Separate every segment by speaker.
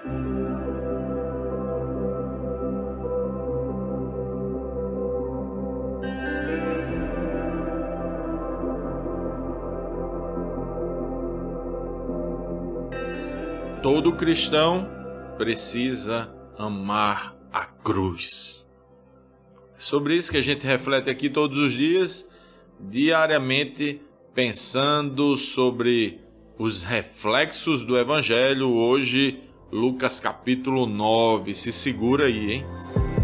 Speaker 1: Todo cristão precisa amar a cruz. É sobre isso que a gente reflete aqui todos os dias, diariamente, pensando sobre os reflexos do Evangelho. Hoje, Lucas capítulo 9. Se segura aí, hein?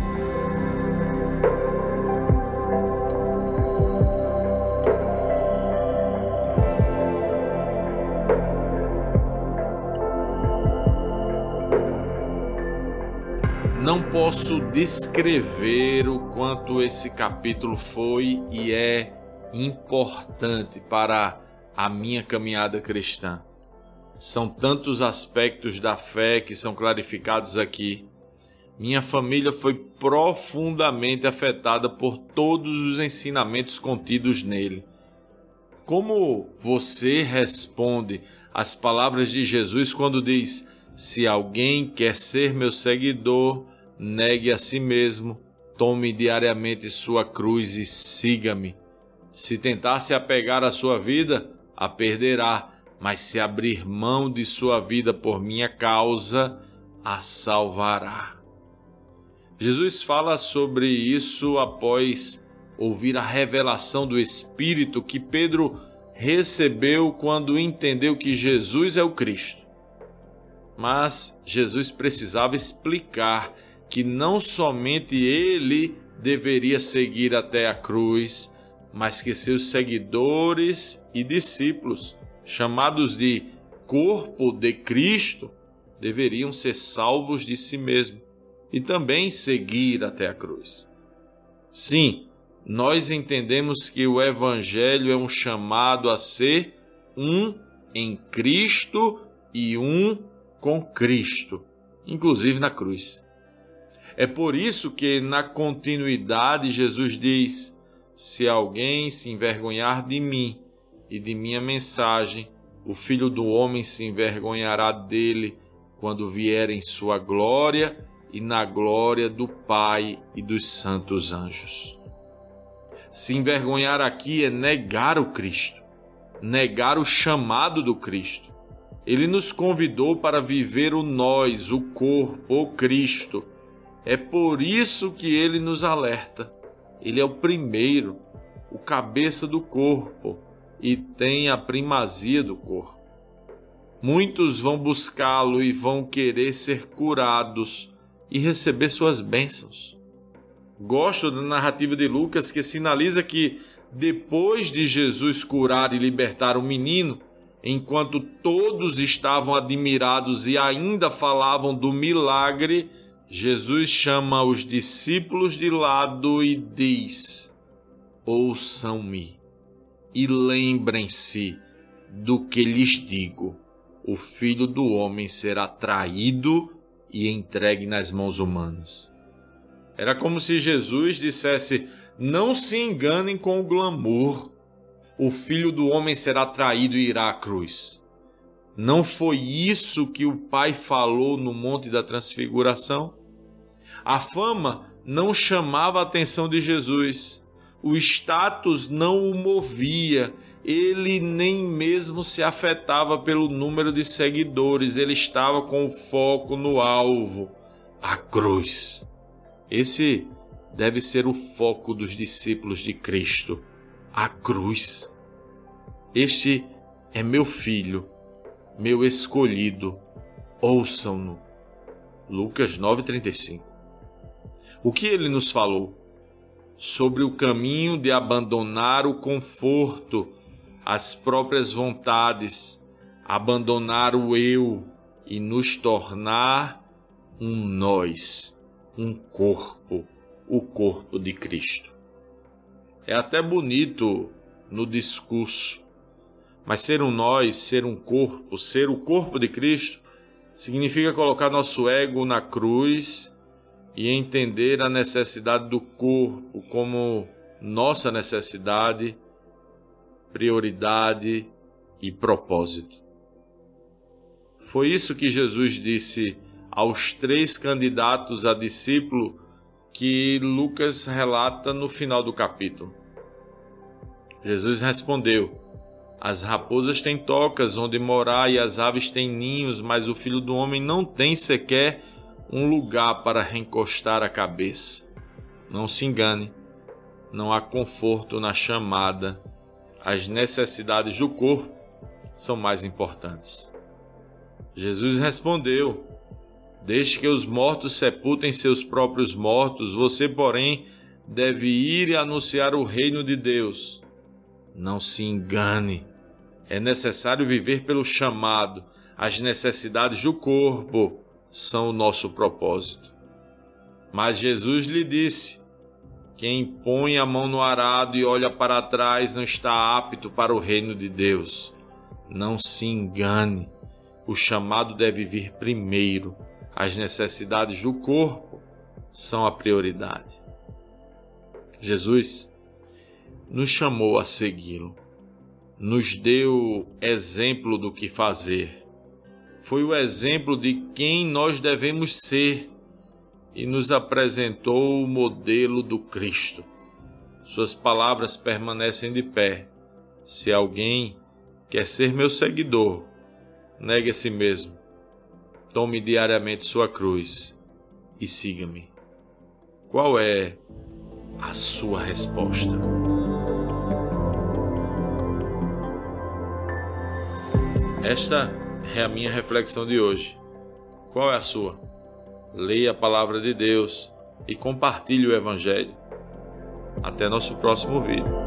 Speaker 1: Não posso descrever o quanto esse capítulo foi e é importante para a minha caminhada cristã. São tantos aspectos da fé que são clarificados aqui. Minha família foi profundamente afetada por todos os ensinamentos contidos nele. Como você responde às palavras de Jesus quando diz: se alguém quer ser meu seguidor, negue a si mesmo, tome diariamente sua cruz e siga-me. Se tentar se apegar à sua vida, a perderá, mas se abrir mão de sua vida por minha causa, a salvará. Jesus fala sobre isso após ouvir a revelação do Espírito que Pedro recebeu quando entendeu que Jesus é o Cristo. Mas Jesus precisava explicar que não somente ele deveria seguir até a cruz, mas que seus seguidores e discípulos, chamados de corpo de Cristo, deveriam ser salvos de si mesmo e também seguir até a cruz. Sim, nós entendemos que o Evangelho é um chamado a ser um em Cristo e um com Cristo, inclusive na cruz. É por isso que na continuidade Jesus diz: se alguém se envergonhar de mim e de minha mensagem, o Filho do Homem se envergonhará dele quando vier em sua glória e na glória do Pai e dos santos anjos. Se envergonhar aqui é negar o Cristo, negar o chamado do Cristo. Ele nos convidou para viver o nós, o corpo, o Cristo. É por isso que ele nos alerta. Ele é o primeiro, o cabeça do corpo e tem a primazia do corpo. Muitos vão buscá-lo e vão querer ser curados e receber suas bênçãos. Gosto da narrativa de Lucas que sinaliza que depois de Jesus curar e libertar o menino, enquanto todos estavam admirados e ainda falavam do milagre, Jesus chama os discípulos de lado e diz: ouçam-me e lembrem-se do que lhes digo. O Filho do Homem será traído e entregue nas mãos humanas. Era como se Jesus dissesse: não se enganem com o glamour. O Filho do Homem será traído e irá à cruz. Não foi isso que o Pai falou no Monte da Transfiguração? A fama não chamava a atenção de Jesus. O status não o movia. Ele nem mesmo se afetava pelo número de seguidores. Ele estava com o foco no alvo, a cruz. Esse deve ser o foco dos discípulos de Cristo, a cruz. Este é meu filho, meu escolhido, ouçam-no. Lucas 9,35. O que ele nos falou? Sobre o caminho de abandonar o conforto, as próprias vontades, abandonar o eu e nos tornar um nós, um corpo, o corpo de Cristo. É até bonito no discurso, mas ser um nós, ser um corpo, ser o corpo de Cristo, significa colocar nosso ego na cruz e entender a necessidade do corpo como nossa necessidade, prioridade e propósito. Foi isso que Jesus disse aos 3 candidatos a discípulo que Lucas relata no final do capítulo. Jesus respondeu: as raposas têm tocas onde morar e as aves têm ninhos, mas o Filho do Homem não tem sequer um lugar para recostar a cabeça. Não se engane, não há conforto na chamada. As necessidades do corpo são mais importantes. Jesus respondeu: desde que os mortos sepultem seus próprios mortos, você, porém, deve ir e anunciar o reino de Deus. Não se engane, é necessário viver pelo chamado. As necessidades do corpo são o nosso propósito. Mas Jesus lhe disse: quem põe a mão no arado e olha para trás não está apto para o reino de Deus. Não se engane, o chamado deve vir primeiro. As necessidades do corpo são a prioridade. Jesus nos chamou a segui-lo, nos deu exemplo do que fazer. Foi o exemplo de quem nós devemos ser e nos apresentou o modelo do Cristo. Suas palavras permanecem de pé. Se alguém quer ser meu seguidor, negue a si mesmo, tome diariamente sua cruz e siga-me. Qual é a sua resposta? Esta é a minha reflexão de hoje. Qual é a sua? Leia a palavra de Deus e compartilhe o Evangelho. Até nosso próximo vídeo.